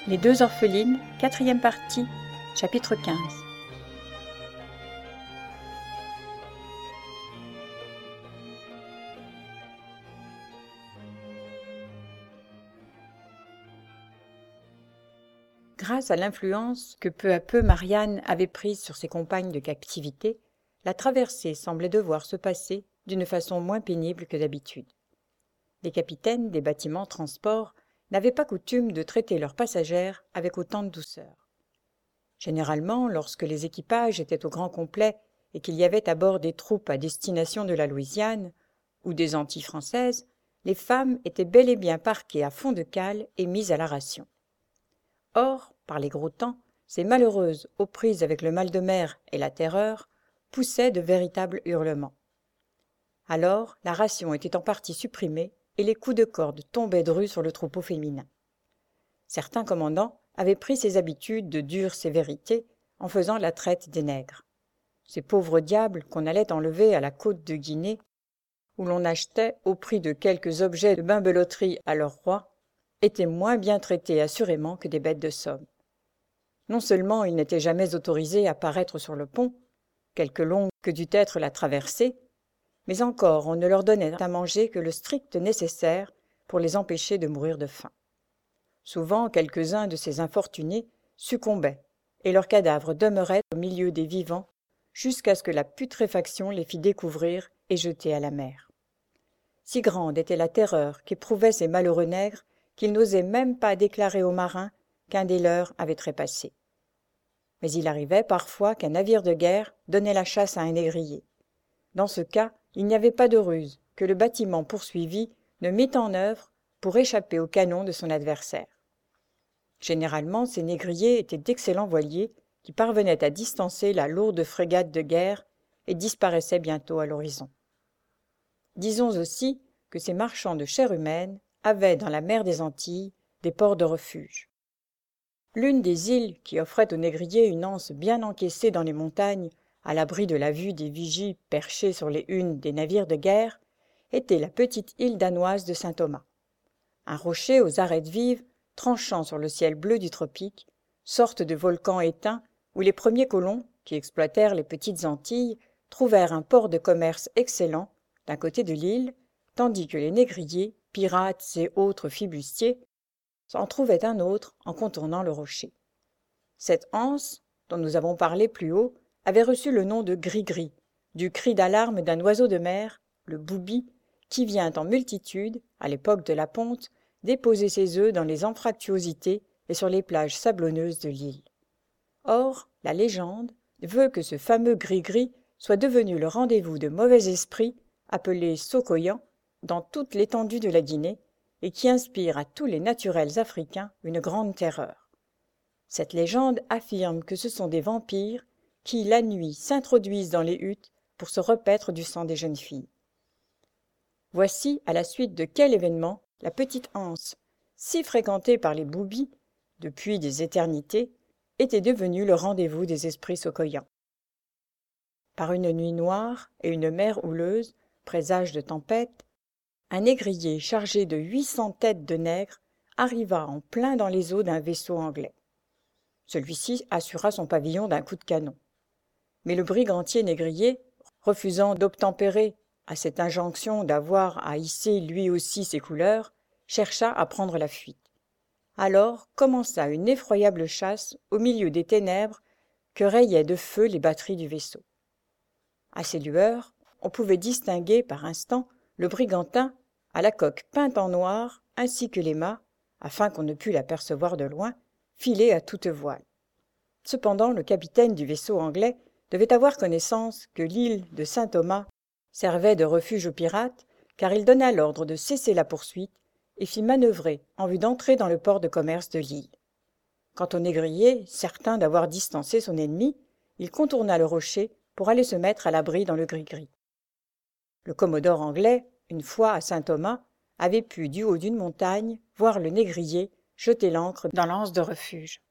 Les deux orphelines, 4e partie, chapitre 15. Grâce à l'influence que peu à peu Marianne avait prise sur ses compagnes de captivité, la traversée semblait devoir se passer d'une façon moins pénible que d'habitude. Les capitaines des bâtiments transports n'avaient pas coutume de traiter leurs passagères avec autant de douceur. Généralement, lorsque les équipages étaient au grand complet et qu'il y avait à bord des troupes à destination de la Louisiane ou des Antilles françaises, les femmes étaient bel et bien parquées à fond de cale et mises à la ration. Or, par les gros temps, ces malheureuses, aux prises avec le mal de mer et la terreur, poussaient de véritables hurlements. Alors, la ration était en partie supprimée et les coups de corde tombaient de rue sur le troupeau féminin. Certains commandants avaient pris ces habitudes de dure sévérité en faisant la traite des nègres. Ces pauvres diables qu'on allait enlever à la côte de Guinée, où l'on achetait au prix de quelques objets de bimbeloterie à leur roi, étaient moins bien traités assurément que des bêtes de somme. Non seulement ils n'étaient jamais autorisés à paraître sur le pont, quelque longue que dût être la traversée, mais encore on ne leur donnait à manger que le strict nécessaire pour les empêcher de mourir de faim. Souvent quelques-uns de ces infortunés succombaient, et leurs cadavres demeuraient au milieu des vivants jusqu'à ce que la putréfaction les fît découvrir et jeter à la mer. Si grande était la terreur qu'éprouvaient ces malheureux nègres qu'ils n'osaient même pas déclarer aux marins qu'un des leurs avait trépassé. Mais il arrivait parfois qu'un navire de guerre donnait la chasse à un négrier. Dans ce cas, il n'y avait pas de ruse que le bâtiment poursuivi ne mit en œuvre pour échapper au canon de son adversaire. Généralement, ces négriers étaient d'excellents voiliers qui parvenaient à distancer la lourde frégate de guerre et disparaissaient bientôt à l'horizon. Disons aussi que ces marchands de chair humaine avaient dans la mer des Antilles des ports de refuge. L'une des îles qui offrait aux négriers une anse bien encaissée dans les montagnes, à l'abri de la vue des vigies perchées sur les hunes des navires de guerre, était la petite île danoise de Saint-Thomas. Un rocher aux arêtes vives, tranchant sur le ciel bleu du tropique, sorte de volcan éteint où les premiers colons, qui exploitèrent les petites Antilles, trouvèrent un port de commerce excellent d'un côté de l'île, tandis que les négriers, pirates et autres flibustiers en trouvaient un autre en contournant le rocher. Cette anse, dont nous avons parlé plus haut, avait reçu le nom de gris-gris, du cri d'alarme d'un oiseau de mer, le boubi, qui vient en multitude, à l'époque de la ponte, déposer ses œufs dans les anfractuosités et sur les plages sablonneuses de l'île. Or, la légende veut que ce fameux gris-gris soit devenu le rendez-vous de mauvais esprits, appelés sokoyans, dans toute l'étendue de la Guinée, et qui inspire à tous les naturels africains une grande terreur. Cette légende affirme que ce sont des vampires qui, la nuit, s'introduisent dans les huttes pour se repaître du sang des jeunes filles. Voici à la suite de quel événement la petite anse, si fréquentée par les boubis depuis des éternités, était devenue le rendez-vous des esprits sokoyans. Par une nuit noire et une mer houleuse, présage de tempête, un négrier chargé de 800 têtes de nègres arriva en plein dans les eaux d'un vaisseau anglais. Celui-ci assura son pavillon d'un coup de canon. Mais le brigantier négrier, refusant d'obtempérer à cette injonction d'avoir à hisser lui aussi ses couleurs, chercha à prendre la fuite. Alors commença une effroyable chasse au milieu des ténèbres que rayaient de feu les batteries du vaisseau. À ces lueurs, on pouvait distinguer par instants le brigantin, à la coque peinte en noir, ainsi que les mâts, afin qu'on ne pût l'apercevoir de loin, filer à toute voile. Cependant, le capitaine du vaisseau anglais devait avoir connaissance que l'île de Saint-Thomas servait de refuge aux pirates, car il donna l'ordre de cesser la poursuite et fit manœuvrer en vue d'entrer dans le port de commerce de l'île. Quant au négrier, certain d'avoir distancé son ennemi, il contourna le rocher pour aller se mettre à l'abri dans le gris-gris. Le commodore anglais, une fois à Saint-Thomas, avait pu, du haut d'une montagne, voir le négrier jeter l'ancre dans l'anse de refuge.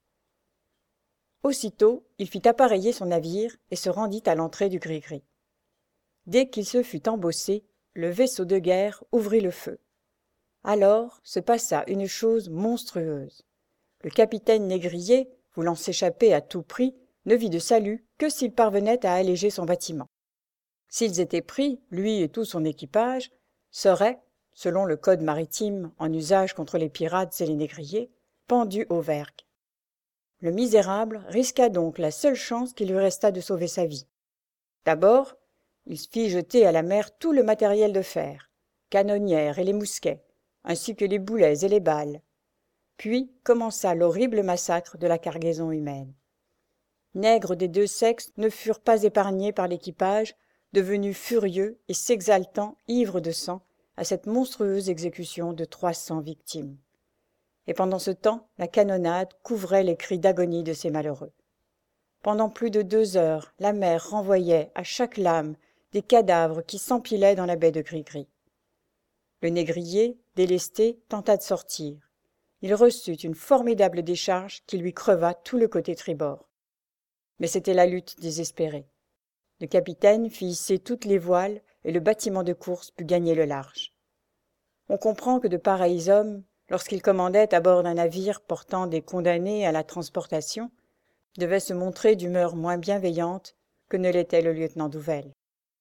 Aussitôt, il fit appareiller son navire et se rendit à l'entrée du gris-gris. Dès qu'il se fut embossé, le vaisseau de guerre ouvrit le feu. Alors se passa une chose monstrueuse. Le capitaine négrier, voulant s'échapper à tout prix, ne vit de salut que s'il parvenait à alléger son bâtiment. S'ils étaient pris, lui et tout son équipage, seraient, selon le code maritime en usage contre les pirates et les négriers, pendus aux vergues. Le misérable risqua donc la seule chance qui lui resta de sauver sa vie. D'abord, il fit jeter à la mer tout le matériel de fer, canonnières et les mousquets, ainsi que les boulets et les balles. Puis commença l'horrible massacre de la cargaison humaine. Nègres des deux sexes ne furent pas épargnés par l'équipage, devenu furieux et s'exaltant, ivre de sang, à cette monstrueuse exécution de 300 victimes. Et pendant ce temps, la canonnade couvrait les cris d'agonie de ces malheureux. Pendant plus de 2 heures, la mer renvoyait à chaque lame des cadavres qui s'empilaient dans la baie de Gris-Gris. Le négrier, délesté, tenta de sortir. Il reçut une formidable décharge qui lui creva tout le côté tribord. Mais c'était la lutte désespérée. Le capitaine fit hisser toutes les voiles et le bâtiment de course put gagner le large. On comprend que de pareils hommes, lorsqu'ils commandaient à bord d'un navire portant des condamnés à la transportation, devaient se montrer d'humeur moins bienveillante que ne l'était le lieutenant Douvel.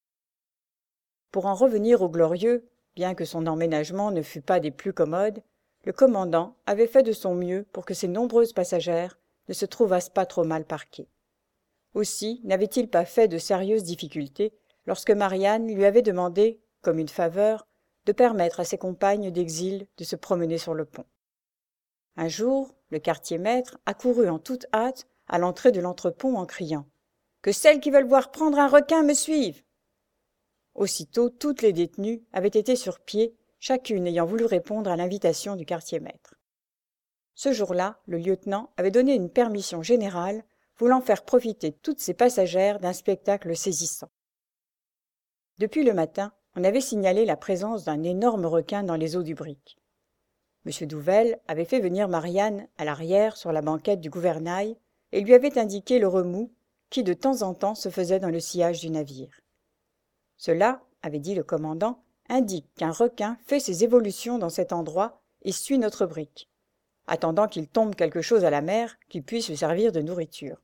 Pour en revenir au Glorieux, bien que son emménagement ne fût pas des plus commodes, le commandant avait fait de son mieux pour que ses nombreuses passagères ne se trouvassent pas trop mal parquées. Aussi n'avait-il pas fait de sérieuses difficultés lorsque Marianne lui avait demandé, comme une faveur, de permettre à ses compagnes d'exil de se promener sur le pont. Un jour, le quartier-maître accourut en toute hâte à l'entrée de l'entrepont en criant « Que celles qui veulent voir prendre un requin me suivent !» Aussitôt, toutes les détenues avaient été sur pied, chacune ayant voulu répondre à l'invitation du quartier-maître. Ce jour-là, le lieutenant avait donné une permission générale, voulant faire profiter toutes ses passagères d'un spectacle saisissant. Depuis le matin, on avait signalé la présence d'un énorme requin dans les eaux du Brick. M. Douvel avait fait venir Marianne à l'arrière sur la banquette du gouvernail et lui avait indiqué le remous qui de temps en temps se faisait dans le sillage du navire. Cela, avait dit le commandant, indique qu'un requin fait ses évolutions dans cet endroit et suit notre brick, attendant qu'il tombe quelque chose à la mer qui puisse lui servir de nourriture.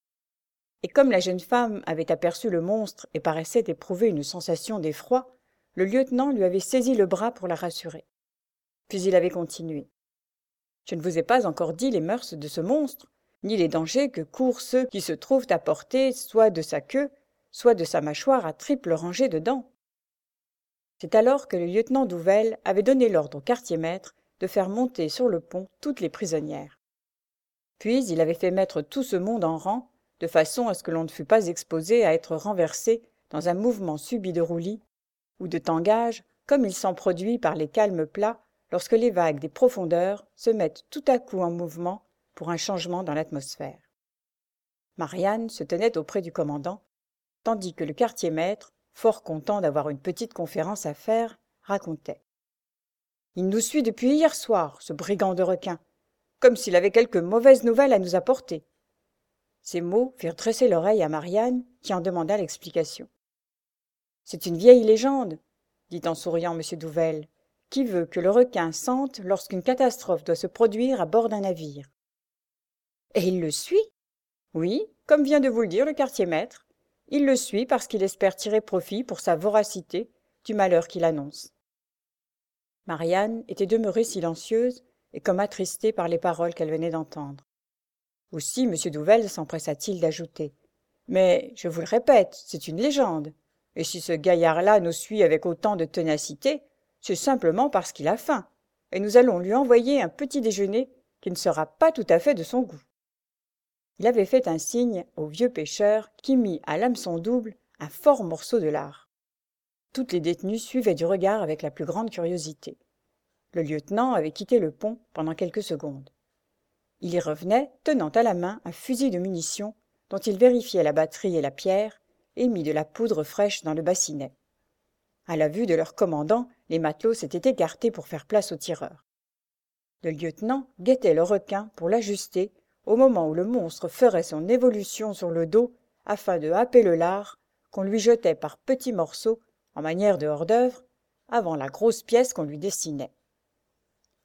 Et comme la jeune femme avait aperçu le monstre et paraissait éprouver une sensation d'effroi, le lieutenant lui avait saisi le bras pour la rassurer. Puis il avait continué. « Je ne vous ai pas encore dit les mœurs de ce monstre, ni les dangers que courent ceux qui se trouvent à portée soit de sa queue, soit de sa mâchoire à triple rangée de dents. » C'est alors que le lieutenant Douvel avait donné l'ordre au quartier-maître de faire monter sur le pont toutes les prisonnières. Puis il avait fait mettre tout ce monde en rang, de façon à ce que l'on ne fût pas exposé à être renversé dans un mouvement subit de roulis ou de tangage, comme il s'en produit par les calmes plats lorsque les vagues des profondeurs se mettent tout à coup en mouvement pour un changement dans l'atmosphère. Marianne se tenait auprès du commandant, tandis que le quartier-maître, fort content d'avoir une petite conférence à faire, racontait. « Il nous suit depuis hier soir, ce brigand de requin, comme s'il avait quelque mauvaise nouvelle à nous apporter. » Ces mots firent dresser l'oreille à Marianne, qui en demanda l'explication. « C'est une vieille légende, » dit en souriant M. Douvel, « qui veut que le requin sente lorsqu'une catastrophe doit se produire à bord d'un navire. »« Et il le suit ?»« Oui, comme vient de vous le dire le quartier-maître. Il le suit parce qu'il espère tirer profit pour sa voracité du malheur qu'il annonce. » Marianne était demeurée silencieuse et comme attristée par les paroles qu'elle venait d'entendre. Aussi M. Douvel s'empressa-t-il d'ajouter. « Mais, je vous le répète, c'est une légende. Et si ce gaillard-là nous suit avec autant de ténacité, c'est simplement parce qu'il a faim, et nous allons lui envoyer un petit déjeuner qui ne sera pas tout à fait de son goût. » Il avait fait un signe au vieux pêcheur qui mit à l'hameçon double un fort morceau de lard. Toutes les détenues suivaient du regard avec la plus grande curiosité. Le lieutenant avait quitté le pont pendant quelques secondes. Il y revenait, tenant à la main un fusil de munitions dont il vérifiait la batterie et la pierre, et mit de la poudre fraîche dans le bassinet. À la vue de leur commandant, les matelots s'étaient écartés pour faire place au tireur. Le lieutenant guettait le requin pour l'ajuster au moment où le monstre ferait son évolution sur le dos afin de happer le lard qu'on lui jetait par petits morceaux, en manière de hors-d'œuvre, avant la grosse pièce qu'on lui destinait.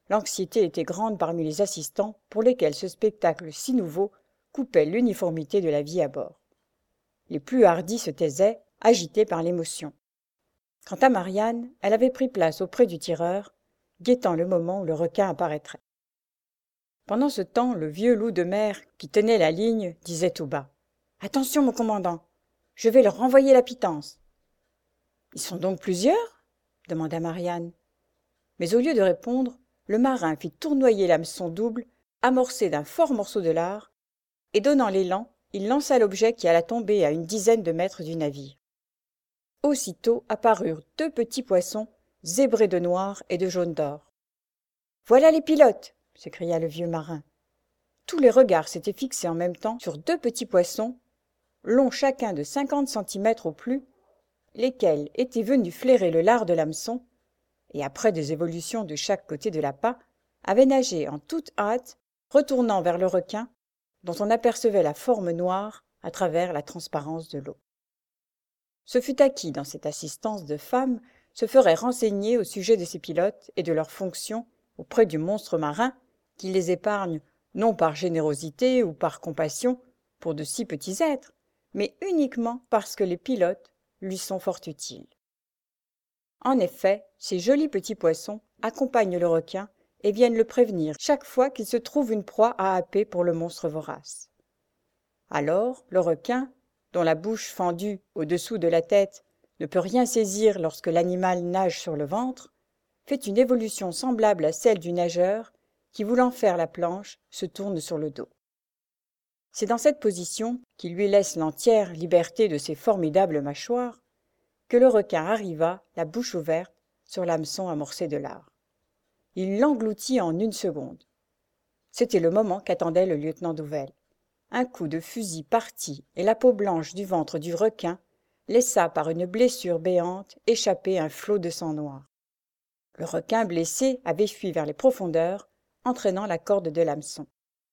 L'anxiété était grande parmi les assistants pour lesquels ce spectacle si nouveau coupait l'uniformité de la vie à bord. Les plus hardis se taisaient, agités par l'émotion. Quant à Marianne, elle avait pris place auprès du tireur, guettant le moment où le requin apparaîtrait. Pendant ce temps, le vieux loup de mer qui tenait la ligne disait tout bas : « Attention, mon commandant, je vais leur renvoyer la pitance. »« Ils sont donc plusieurs ?» demanda Marianne. Mais au lieu de répondre, le marin fit tournoyer l'hameçon double, amorcé d'un fort morceau de lard, et donnant l'élan, il lança l'objet qui alla tomber à une dizaine de mètres du navire. Aussitôt apparurent 2 petits poissons, zébrés de noir et de jaune d'or. « Voilà les pilotes !» s'écria le vieux marin. Tous les regards s'étaient fixés en même temps sur 2 petits poissons, longs chacun de 50 centimètres au plus, lesquels étaient venus flairer le lard de l'hameçon, et après des évolutions de chaque côté de l'appât, avaient nagé en toute hâte, retournant vers le requin, dont on apercevait la forme noire à travers la transparence de l'eau. Ce fut à qui, dans cette assistance de femmes, se ferait renseigner au sujet de ces pilotes et de leurs fonctions auprès du monstre marin qui les épargne non par générosité ou par compassion pour de si petits êtres, mais uniquement parce que les pilotes lui sont fort utiles. En effet, ces jolis petits poissons accompagnent le requin et viennent le prévenir chaque fois qu'il se trouve une proie à happer pour le monstre vorace. Alors, le requin, dont la bouche fendue au-dessous de la tête ne peut rien saisir lorsque l'animal nage sur le ventre, fait une évolution semblable à celle du nageur qui, voulant faire la planche, se tourne sur le dos. C'est dans cette position, qui lui laisse l'entière liberté de ses formidables mâchoires, que le requin arriva, la bouche ouverte, sur l'hameçon amorcé de lard. Il l'engloutit en 1 seconde. C'était le moment qu'attendait le lieutenant Douvel. Un coup de fusil partit et la peau blanche du ventre du requin laissa par une blessure béante échapper un flot de sang noir. Le requin blessé avait fui vers les profondeurs, entraînant la corde de l'hameçon.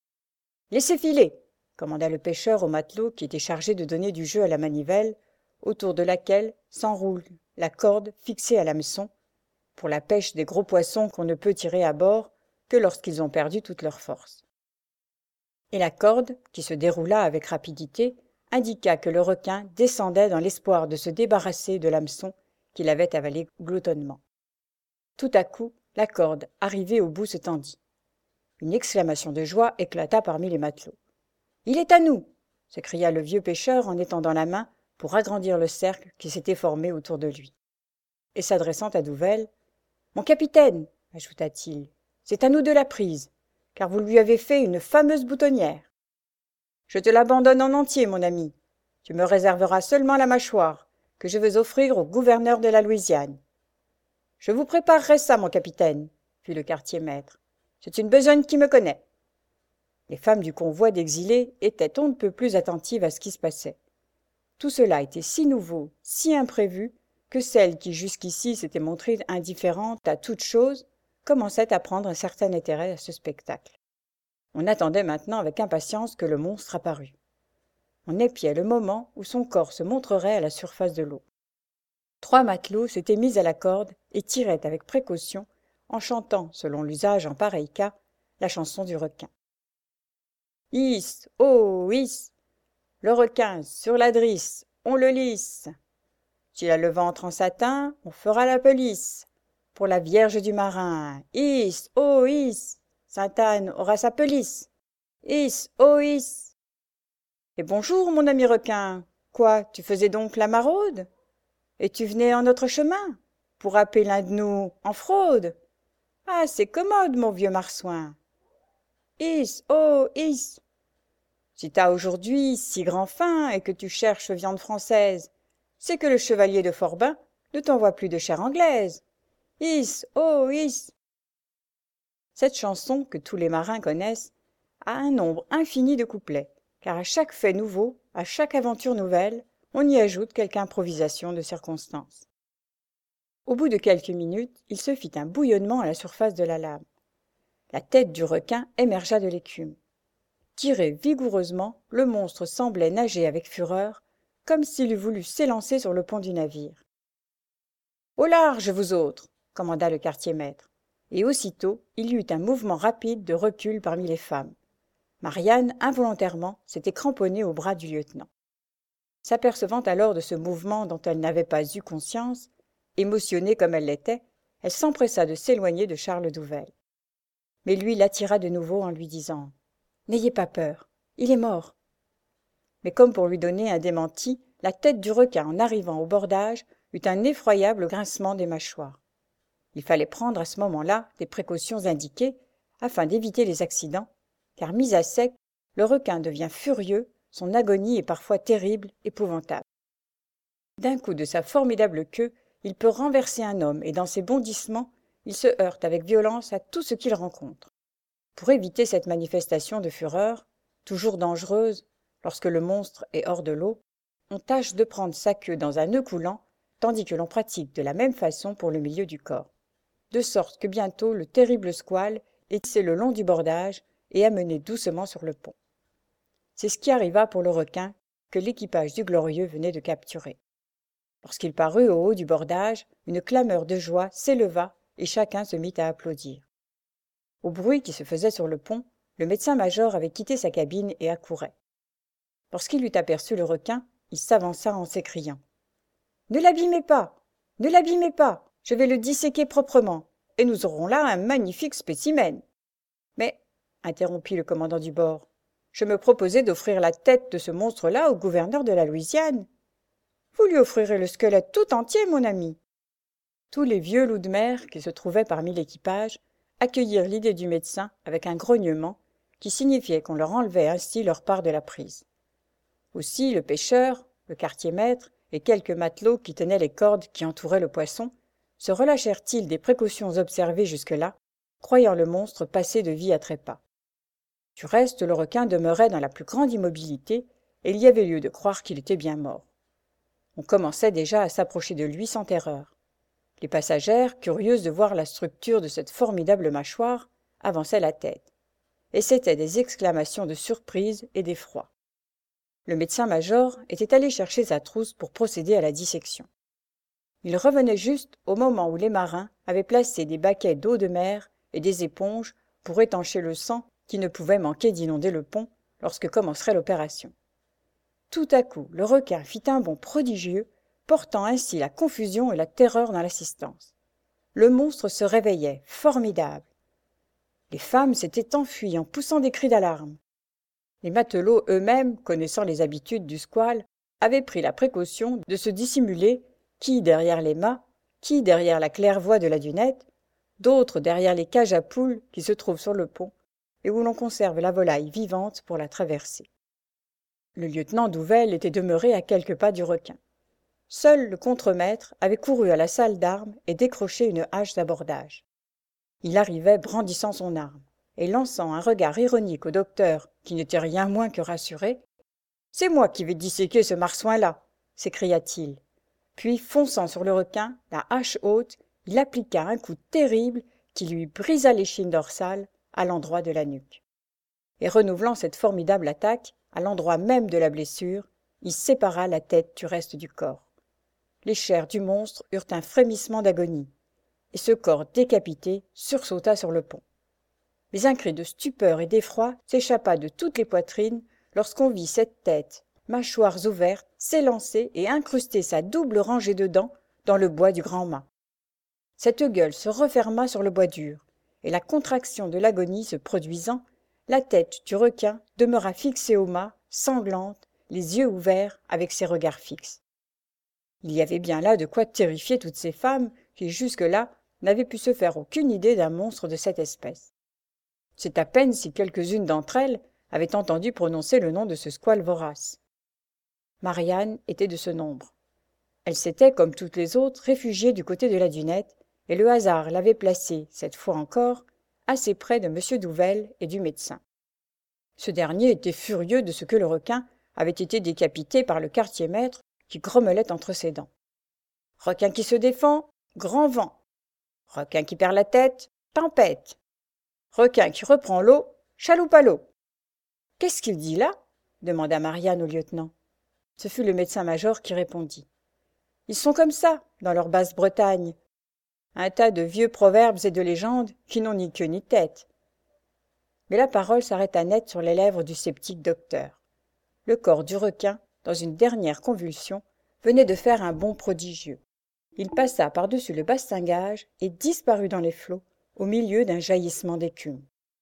« Laissez filer !» commanda le pêcheur au matelot qui était chargé de donner du jeu à la manivelle, autour de laquelle s'enroule la corde fixée à l'hameçon, pour la pêche des gros poissons qu'on ne peut tirer à bord que lorsqu'ils ont perdu toute leur force. Et la corde, qui se déroula avec rapidité, indiqua que le requin descendait dans l'espoir de se débarrasser de l'hameçon qu'il avait avalé gloutonnement. Tout à coup, la corde, arrivée au bout, se tendit. Une exclamation de joie éclata parmi les matelots. « Il est à nous !» s'écria le vieux pêcheur en étendant la main pour agrandir le cercle qui s'était formé autour de lui. Et s'adressant à Douvel, « Mon capitaine, ajouta-t-il, c'est à nous de la prise, car vous lui avez fait une fameuse boutonnière. Je te l'abandonne en entier, mon ami. Tu me réserveras seulement la mâchoire, que je veux offrir au gouverneur de la Louisiane. Je vous préparerai ça, mon capitaine, fit le quartier-maître. C'est une besogne qui me connaît. Les femmes du convoi d'exilés étaient on ne peut plus attentives à ce qui se passait. Tout cela était si nouveau, si imprévu, que celles qui jusqu'ici s'étaient montrées indifférentes à toute chose commençaient à prendre un certain intérêt à ce spectacle. On attendait maintenant avec impatience que le monstre apparût. On épiait le moment où son corps se montrerait à la surface de l'eau. 3 matelots s'étaient mis à la corde et tiraient avec précaution, en chantant, selon l'usage en pareil cas, la chanson du requin. « Hisse, oh, hisse ! Le requin sur la drisse, on le lisse. S'il a le ventre en satin, on fera la pelisse. Pour la Vierge du marin, hisse, oh, hisse ! Sainte-Anne aura sa pelisse. Hisse, oh, hisse ! Et bonjour, mon ami requin. Quoi, tu faisais donc la maraude ? Et tu venais en notre chemin, pour happer l'un de nous en fraude ? Ah, c'est commode, mon vieux marsouin. Hisse, oh, hisse ! Si t'as aujourd'hui si grand faim et que tu cherches viande française, c'est que le chevalier de Forbin ne t'envoie plus de chair anglaise. Hisse, oh, hisse ! Cette chanson, que tous les marins connaissent, a un nombre infini de couplets, car à chaque fait nouveau, à chaque aventure nouvelle, on y ajoute quelque improvisation de circonstance. Au bout de quelques minutes, il se fit un bouillonnement à la surface de la lame. La tête du requin émergea de l'écume. Tiré vigoureusement, le monstre semblait nager avec fureur, comme s'il eût voulu s'élancer sur le pont du navire. « Au large, vous autres !» commanda le quartier-maître, et aussitôt il y eut un mouvement rapide de recul parmi les femmes. Marianne, involontairement, s'était cramponnée au bras du lieutenant. S'apercevant alors de ce mouvement dont elle n'avait pas eu conscience, émotionnée comme elle l'était, elle s'empressa de s'éloigner de Charles Douvel. Mais lui l'attira de nouveau en lui disant « N'ayez pas peur, il est mort !» Mais comme pour lui donner un démenti, la tête du requin en arrivant au bordage eut un effroyable grincement des mâchoires. Il fallait prendre à ce moment-là des précautions indiquées afin d'éviter les accidents, car mis à sec, le requin devient furieux, son agonie est parfois terrible, épouvantable. D'un coup de sa formidable queue, il peut renverser un homme et dans ses bondissements, il se heurte avec violence à tout ce qu'il rencontre. Pour éviter cette manifestation de fureur, toujours dangereuse lorsque le monstre est hors de l'eau, on tâche de prendre sa queue dans un nœud coulant, tandis que l'on pratique de la même façon pour le milieu du corps, de sorte que bientôt le terrible squale est tissé le long du bordage et amené doucement sur le pont. C'est ce qui arriva pour le requin que l'équipage du Glorieux venait de capturer. Lorsqu'il parut au haut du bordage, une clameur de joie s'éleva et chacun se mit à applaudir. Au bruit qui se faisait sur le pont, le médecin-major avait quitté sa cabine et accourait. Lorsqu'il eut aperçu le requin, il s'avança en s'écriant « Ne l'abîmez pas! Ne l'abîmez pas! Je vais le disséquer proprement, et nous aurons là un magnifique spécimen. » Mais, interrompit le commandant du bord, je me proposais d'offrir la tête de ce monstre-là au gouverneur de la Louisiane. Vous lui offrirez le squelette tout entier, mon ami. Tous les vieux loups de mer qui se trouvaient parmi l'équipage accueillirent l'idée du médecin avec un grognement qui signifiait qu'on leur enlevait ainsi leur part de la prise. Aussi le pêcheur, le quartier-maître et quelques matelots qui tenaient les cordes qui entouraient le poisson se relâchèrent-ils des précautions observées jusque-là, croyant le monstre passé de vie à trépas. Du reste, le requin demeurait dans la plus grande immobilité et il y avait lieu de croire qu'il était bien mort. On commençait déjà à s'approcher de lui sans terreur. Les passagères, curieuses de voir la structure de cette formidable mâchoire, avançaient la tête. Et c'étaient des exclamations de surprise et d'effroi. Le médecin-major était allé chercher sa trousse pour procéder à la dissection. Il revenait juste au moment où les marins avaient placé des baquets d'eau de mer et des éponges pour étancher le sang qui ne pouvait manquer d'inonder le pont lorsque commencerait l'opération. Tout à coup, le requin fit un bond prodigieux, portant ainsi la confusion et la terreur dans l'assistance. Le monstre se réveillait, formidable. Les femmes s'étaient enfuies en poussant des cris d'alarme. Les matelots eux-mêmes, connaissant les habitudes du squale, avaient pris la précaution de se dissimuler, qui derrière les mâts, qui derrière la claire-voie de la dunette, d'autres derrière les cages à poules qui se trouvent sur le pont et où l'on conserve la volaille vivante pour la traverser. Le lieutenant Douvel était demeuré à quelques pas du requin. Seul le contremaître avait couru à la salle d'armes et décroché une hache d'abordage. Il arrivait brandissant son arme et lançant un regard ironique au docteur, qui n'était rien moins que rassuré. « C'est moi qui vais disséquer ce marsouin-là » s'écria-t-il. Puis, fonçant sur le requin, la hache haute, il appliqua un coup terrible qui lui brisa l'échine dorsale à l'endroit de la nuque. Et renouvelant cette formidable attaque, à l'endroit même de la blessure, il sépara la tête du reste du corps. Les chairs du monstre eurent un frémissement d'agonie, et ce corps décapité sursauta sur le pont. Mais un cri de stupeur et d'effroi s'échappa de toutes les poitrines lorsqu'on vit cette tête, mâchoires ouvertes, s'élancer et incruster sa double rangée de dents dans le bois du grand mât. Cette gueule se referma sur le bois dur, et la contraction de l'agonie se produisant, la tête du requin demeura fixée au mât, sanglante, les yeux ouverts, avec ses regards fixes. Il y avait bien là de quoi terrifier toutes ces femmes qui, jusque-là, n'avaient pu se faire aucune idée d'un monstre de cette espèce. C'est à peine si quelques-unes d'entre elles avaient entendu prononcer le nom de ce squale vorace. Marianne était de ce nombre. Elle s'était, comme toutes les autres, réfugiée du côté de la dunette, et le hasard l'avait placée, cette fois encore, assez près de M. Douvel et du médecin. Ce dernier était furieux de ce que le requin avait été décapité par le quartier-maître qui grommelait entre ses dents. « Requin qui se défend, grand vent. Requin qui perd la tête, tempête. Requin qui reprend l'eau, chaloupe à l'eau. »« Qu'est-ce qu'il dit là ?» demanda Marianne au lieutenant. Ce fut le médecin-major qui répondit. « Ils sont comme ça, dans leur Basse-Bretagne. Un tas de vieux proverbes et de légendes qui n'ont ni queue ni tête. Mais la parole s'arrêta net sur les lèvres du sceptique docteur. Le corps du requin, dans une dernière convulsion, venait de faire un bond prodigieux. Il passa par-dessus le bastingage et disparut dans les flots, au milieu d'un jaillissement d'écume.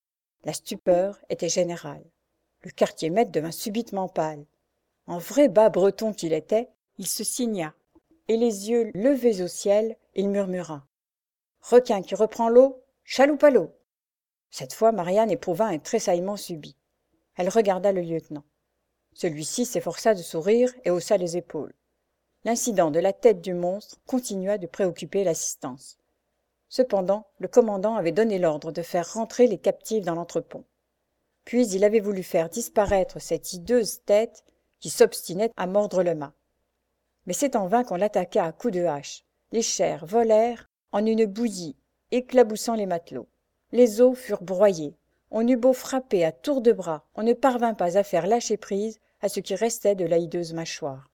La stupeur était générale. Le quartier-maître devint subitement pâle. En vrai bas breton qu'il était, il se signa, et les yeux levés au ciel, il murmura « Requin qui reprend l'eau, chaloupe à l'eau !» Cette fois, Marianne éprouva un tressaillement subit. Elle regarda le lieutenant. Celui-ci s'efforça de sourire et haussa les épaules. L'incident de la tête du monstre continua de préoccuper l'assistance. Cependant, le commandant avait donné l'ordre de faire rentrer les captifs dans l'entrepont. Puis il avait voulu faire disparaître cette hideuse tête qui s'obstinait à mordre le mât. Mais c'est en vain qu'on l'attaqua à coups de hache. Les chairs volèrent en une bouillie, éclaboussant les matelots. Les os furent broyés. On eut beau frapper à tour de bras, on ne parvint pas à faire lâcher prise à ce qui restait de la hideuse mâchoire.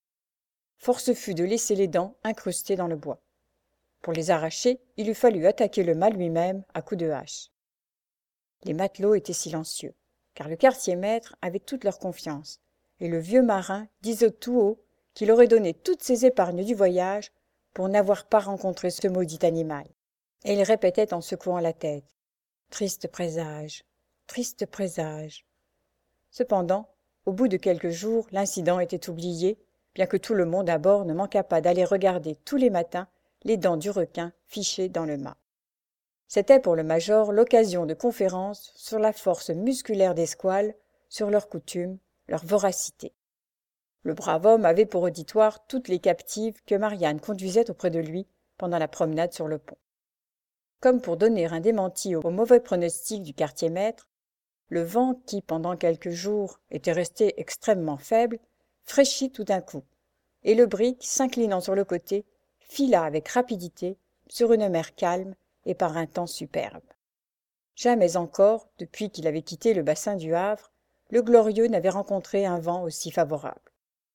Force fut de laisser les dents incrustées dans le bois. Pour les arracher, il eût fallu attaquer le mât lui-même à coups de hache. Les matelots étaient silencieux, car le quartier-maître avait toute leur confiance, et le vieux marin disait tout haut qu'il aurait donné toutes ses épargnes du voyage pour n'avoir pas rencontré ce maudit animal. Et il répétait en secouant la tête « Triste présage, triste présage !» Cependant, au bout de quelques jours, l'incident était oublié, bien que tout le monde à bord ne manquât pas d'aller regarder tous les matins les dents du requin fichées dans le mât. C'était pour le major l'occasion de conférences sur la force musculaire des squales, sur leurs coutumes, leur voracité. Le brave homme avait pour auditoire toutes les captives que Marianne conduisait auprès de lui pendant la promenade sur le pont. Comme pour donner un démenti au mauvais pronostic du quartier-maître, le vent qui, pendant quelques jours, était resté extrêmement faible, fraîchit tout d'un coup, et le brick, s'inclinant sur le côté, fila avec rapidité sur une mer calme et par un temps superbe. Jamais encore, depuis qu'il avait quitté le bassin du Havre, le Glorieux n'avait rencontré un vent aussi favorable.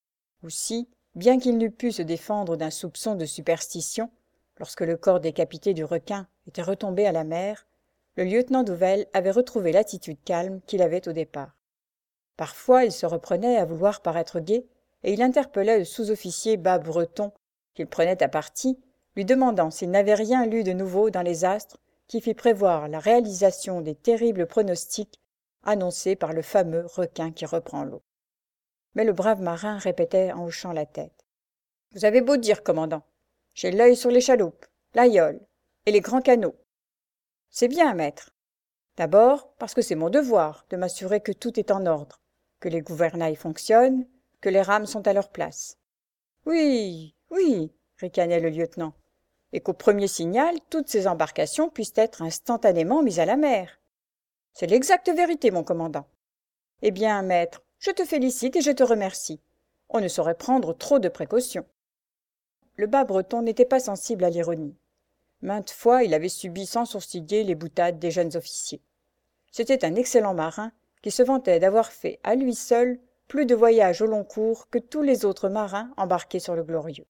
Aussi, bien qu'il n'eût pu se défendre d'un soupçon de superstition, lorsque le corps décapité du requin était retombé à la mer, le lieutenant Douvel avait retrouvé l'attitude calme qu'il avait au départ. Parfois, il se reprenait à vouloir paraître gai, et il interpellait le sous-officier bas breton, qu'il prenait à partie, lui demandant s'il n'avait rien lu de nouveau dans les astres qui fit prévoir la réalisation des terribles pronostics annoncés par le fameux requin qui reprend l'eau. Mais le brave marin répétait en hochant la tête. « Vous avez beau dire, commandant, j'ai l'œil sur les chaloupes, l'aïole et les grands canots. C'est bien, maître. D'abord, parce que c'est mon devoir de m'assurer que tout est en ordre, que les gouvernails fonctionnent, que les rames sont à leur place. Oui, oui, ricanait le lieutenant, et qu'au premier signal, toutes ces embarcations puissent être instantanément mises à la mer. C'est l'exacte vérité, mon commandant. Eh bien, maître, je te félicite et je te remercie. On ne saurait prendre trop de précautions. Le bas breton n'était pas sensible à l'ironie. Maintes fois, il avait subi sans sourciller les boutades des jeunes officiers. C'était un excellent marin qui se vantait d'avoir fait, à lui seul, plus de voyages au long cours que tous les autres marins embarqués sur le Glorieux.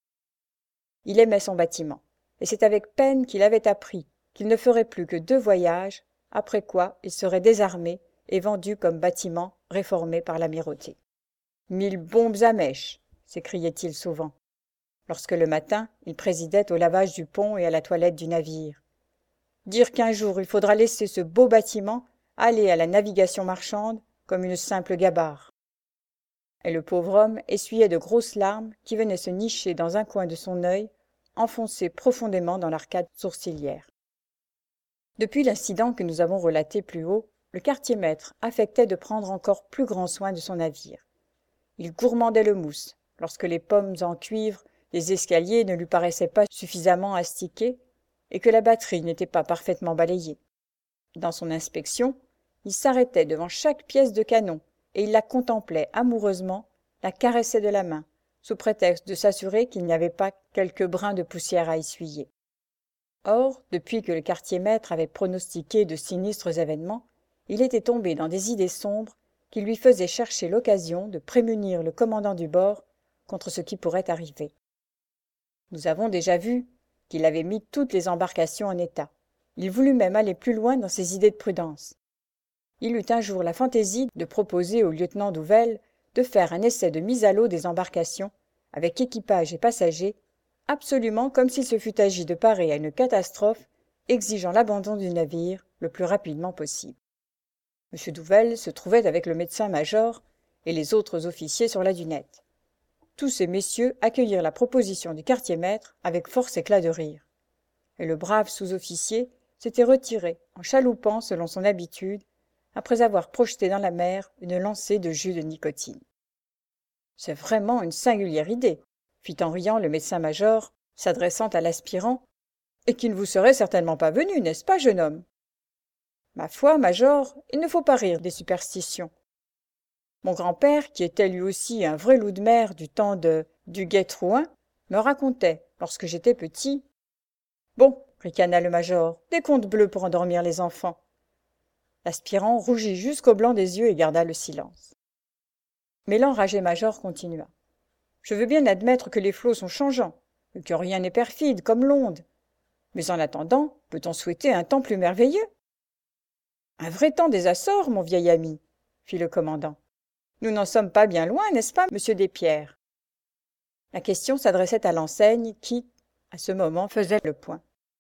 Il aimait son bâtiment, et c'est avec peine qu'il avait appris qu'il ne ferait plus que 2 voyages, après quoi il serait désarmé et vendu comme bâtiment réformé par l'amirauté. « 1000 bombes à mèche !» s'écriait-il souvent, lorsque le matin il présidait au lavage du pont et à la toilette du navire. Dire qu'un jour il faudra laisser ce beau bâtiment aller à la navigation marchande comme une simple gabarre. Et le pauvre homme essuyait de grosses larmes qui venaient se nicher dans un coin de son œil, enfoncé profondément dans l'arcade sourcilière. Depuis l'incident que nous avons relaté plus haut, le quartier-maître affectait de prendre encore plus grand soin de son navire. Il gourmandait le mousse, lorsque les pommes en cuivre des escaliers ne lui paraissaient pas suffisamment astiquées et que la batterie n'était pas parfaitement balayée. Dans son inspection, il s'arrêtait devant chaque pièce de canon et il la contemplait amoureusement, la caressait de la main, sous prétexte de s'assurer qu'il n'y avait pas quelques brins de poussière à essuyer. Or, depuis que le quartier-maître avait pronostiqué de sinistres événements, il était tombé dans des idées sombres qui lui faisaient chercher l'occasion de prémunir le commandant du bord contre ce qui pourrait arriver. Nous avons déjà vu qu'il avait mis toutes les embarcations en état. Il voulut même aller plus loin dans ses idées de prudence. Il eut un jour la fantaisie de proposer au lieutenant Douvel de faire un essai de mise à l'eau des embarcations, avec équipage et passagers, absolument comme s'il se fût agi de parer à une catastrophe exigeant l'abandon du navire le plus rapidement possible. M. Douvel se trouvait avec le médecin-major et les autres officiers sur la dunette. Tous ces messieurs accueillirent la proposition du quartier-maître avec force éclat de rire. Et le brave sous-officier s'était retiré en chaloupant selon son habitude, après avoir projeté dans la mer une lancée de jus de nicotine. « C'est vraiment une singulière idée, fit en riant le médecin-major, s'adressant à l'aspirant, et qui ne vous serait certainement pas venu, n'est-ce pas, jeune homme ? Ma foi, major, il ne faut pas rire des superstitions. Mon grand-père, qui était lui aussi un vrai loup de mer du temps de Duguay-Trouin, me racontait, lorsque j'étais petit. Bon, ricana le major, des contes bleus pour endormir les enfants. L'aspirant rougit jusqu'au blanc des yeux et garda le silence. Mais l'enragé major continua. Je veux bien admettre que les flots sont changeants, et que rien n'est perfide, comme l'onde. Mais en attendant, peut-on souhaiter un temps plus merveilleux ? Un vrai temps des Açores, mon vieil ami, fit le commandant. Nous n'en sommes pas bien loin, n'est-ce pas, monsieur Despierres ? La question s'adressait à l'enseigne qui, à ce moment, faisait le point.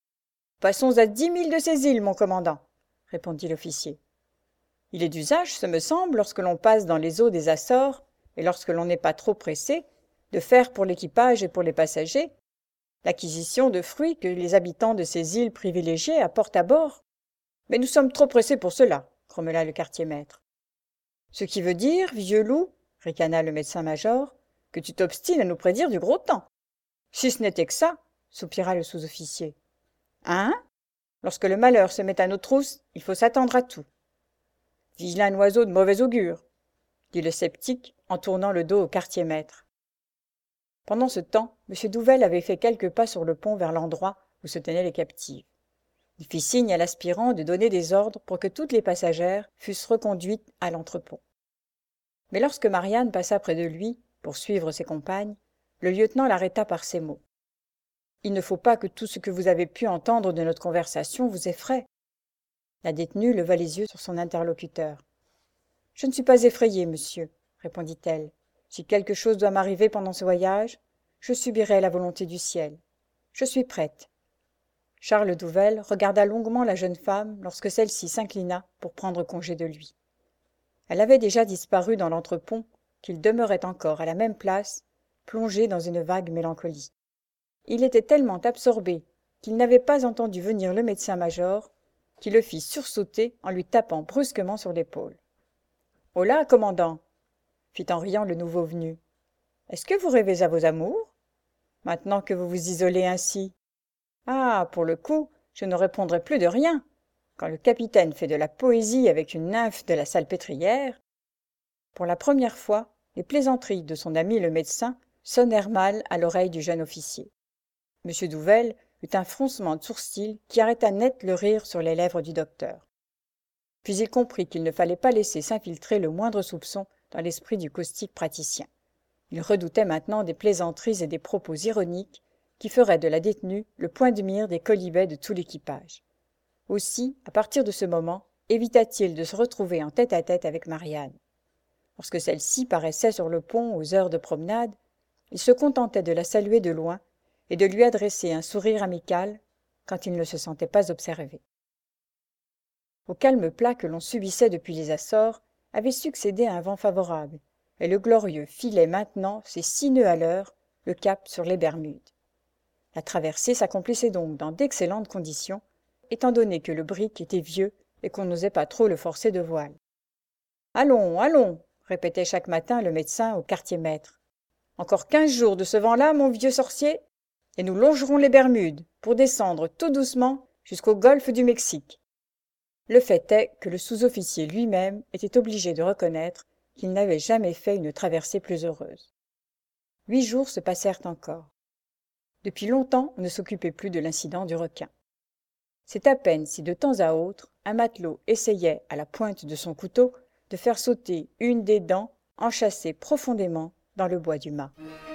Passons à 10 000 de ces îles, mon commandant, répondit l'officier. Il est d'usage, ce me semble, lorsque l'on passe dans les eaux des Açores, et lorsque l'on n'est pas trop pressé, de faire pour l'équipage et pour les passagers l'acquisition de fruits que les habitants de ces îles privilégiées apportent à bord. Mais nous sommes trop pressés pour cela, grommela le quartier-maître. Ce qui veut dire, vieux loup, ricana le médecin-major, que tu t'obstines à nous prédire du gros temps. Si ce n'était que ça, soupira le sous-officier. Hein ? Lorsque le malheur se met à nos trousses, il faut s'attendre à tout. Vilain oiseau de mauvais augure, dit le sceptique en tournant le dos au quartier-maître. Pendant ce temps, M. Douvel avait fait quelques pas sur le pont vers l'endroit où se tenaient les captives. Il fit signe à l'aspirant de donner des ordres pour que toutes les passagères fussent reconduites à l'entrepont. Mais lorsque Marianne passa près de lui pour suivre ses compagnes, le lieutenant l'arrêta par ces mots. « Il ne faut pas que tout ce que vous avez pu entendre de notre conversation vous effraie. » La détenue leva les yeux sur son interlocuteur. « Je ne suis pas effrayée, monsieur, » répondit-elle. « Si quelque chose doit m'arriver pendant ce voyage, je subirai la volonté du ciel. Je suis prête. » Charles Douvel regarda longuement la jeune femme lorsque celle-ci s'inclina pour prendre congé de lui. Elle avait déjà disparu dans l'entrepont, qu'il demeurait encore à la même place, plongé dans une vague mélancolie. Il était tellement absorbé qu'il n'avait pas entendu venir le médecin-major, qui le fit sursauter en lui tapant brusquement sur l'épaule. « Holà, commandant !» fit en riant le nouveau venu. « Est-ce que vous rêvez à vos amours, maintenant que vous vous isolez ainsi ? Ah, pour le coup, je ne répondrai plus de rien. Quand le capitaine fait de la poésie avec une nymphe de la Salpêtrière… » Pour la première fois, les plaisanteries de son ami le médecin sonnèrent mal à l'oreille du jeune officier. M. Douvel eut un froncement de sourcils qui arrêta net le rire sur les lèvres du docteur. Puis il comprit qu'il ne fallait pas laisser s'infiltrer le moindre soupçon dans l'esprit du caustique praticien. Il redoutait maintenant des plaisanteries et des propos ironiques qui feraient de la détenue le point de mire des quolibets de tout l'équipage. Aussi, à partir de ce moment, évita-t-il de se retrouver en tête-à-tête avec Marianne. Lorsque celle-ci paraissait sur le pont aux heures de promenade, il se contentait de la saluer de loin et de lui adresser un sourire amical quand il ne se sentait pas observé. Au calme plat que l'on subissait depuis les Açores avait succédé un vent favorable, et le Glorieux filait maintenant ses 6 nœuds à l'heure, le cap sur les Bermudes. La traversée s'accomplissait donc dans d'excellentes conditions, étant donné que le brick était vieux et qu'on n'osait pas trop le forcer de voile. « Allons, allons !» répétait chaque matin le médecin au quartier-maître. « Encore 15 jours de ce vent-là, mon vieux sorcier, et nous longerons les Bermudes pour descendre tout doucement jusqu'au golfe du Mexique. » Le fait est que le sous-officier lui-même était obligé de reconnaître qu'il n'avait jamais fait une traversée plus heureuse. 8 jours se passèrent encore. Depuis longtemps, on ne s'occupait plus de l'incident du requin. C'est à peine si de temps à autre, un matelot essayait, à la pointe de son couteau, de faire sauter une des dents enchâssées profondément dans le bois du mât.